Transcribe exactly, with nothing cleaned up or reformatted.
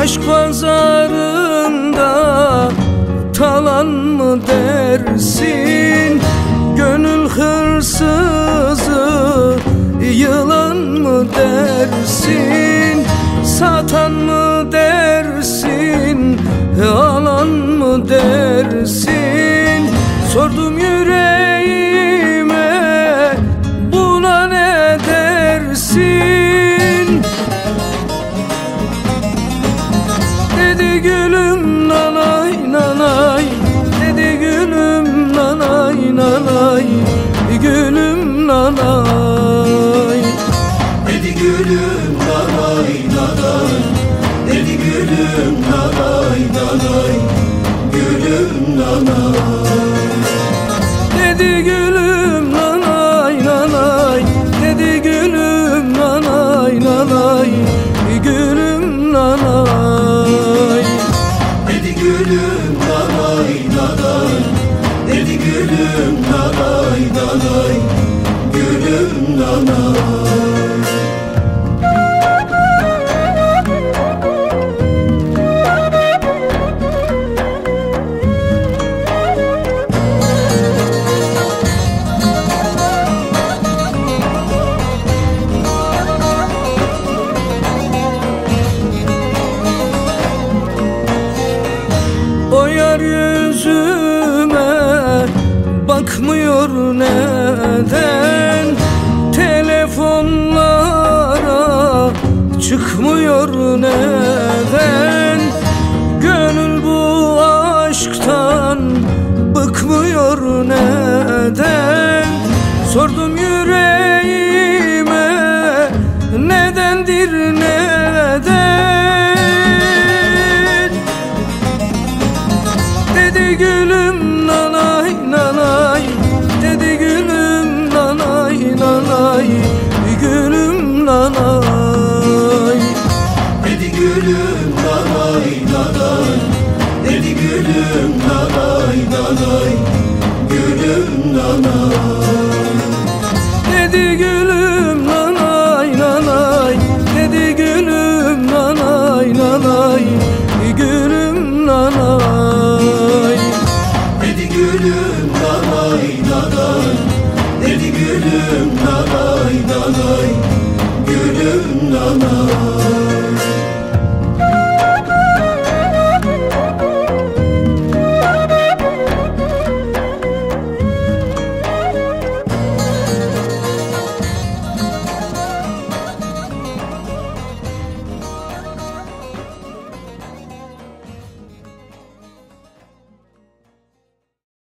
Aşk pazarında talan mı dersin? Gönül hırsızı yılan mı dersin? Satan mı dersin? Alan mı dersin? Sordum yüreğime, buna ne dersin? Dedi gülüm nanay nanay, dedi gülüm nanay nanay, gülüm nanay. Dedi gülüm nanay nanay, dedi gülüm nanay nanay, gülüm nanay. Dedi gülüm nanay nanay, dedi gülüm nanay nanay, gülüm nanay. Dedi gülüm nanay nanay, dedi gülüm nanay nanay, gülüm nanay. O yar yüzüme bakmıyor neden? Telefonlara çıkmıyor neden? Gönül bu aşktan bıkmıyor neden? Sordum yüreğime, nedendir neden? Dedi gülüm nanay nanay, dedi gülüm nanay nanay, gülüm nanay. Dedi gülüm nanay nanay, dedi gülüm nanay nanay, gülüm nanay. Dedi gülüm nanay nanay, dedi gülüm nanay nanay, gülüm nanay. Dedi gülüm nanay nanay, dedi gülüm nanay nanay, gülüm nanay.